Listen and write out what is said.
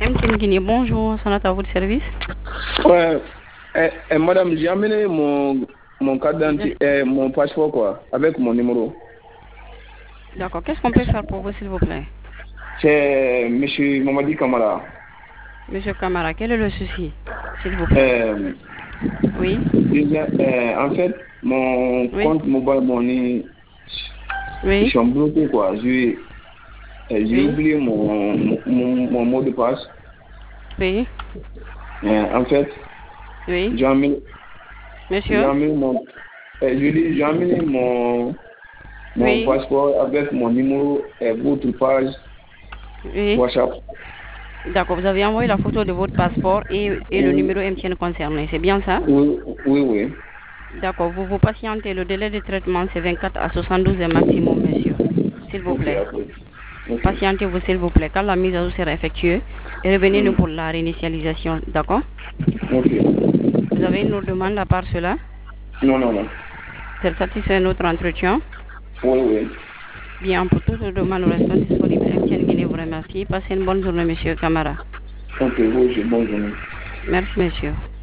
MTN Guinée, bonjour, sonne à votre service. Ouais, madame, j'ai amené mon carte d'identité, mon passeport, quoi, avec mon numéro. D'accord, qu'est-ce qu'on peut faire pour vous, s'il vous plaît? C'est monsieur Mamadi Kamara. Monsieur Camara, quel est le souci, s'il vous plaît? Oui, En fait, mon oui, compte mobile money, ils oui, sont bloqués, quoi. J'ai oui, oublié mon mot de passe. oui, En fait, oui. j'ai amené, j'ai Monsieur? amené mon, j'ai amené mon Oui, passeport avec mon numéro et votre page oui. WhatsApp. D'accord, vous avez envoyé la photo de votre passeport et le Oui, numéro MTN concerné, c'est bien ça? oui, oui, oui. D'accord, vous vous patientez, le délai de traitement c'est 24 à 72 heures maximum, monsieur. S'il vous Ok, plaît. après. Ok, Patientez-vous, s'il vous plaît, quand la mise à jour sera effectuée, et revenez-nous Hmm. pour la réinitialisation, d'accord? Ok. Vous avez une autre demande à part cela? Non, non, non. C'est satisfait notre entretien? Oui, oui. Bien, pour toutes les demandes, nous restons disponibles. MTN Guinée vous remercie. Passez une bonne journée, monsieur Camara. Ok, oui, c'est bon journée. Merci, monsieur.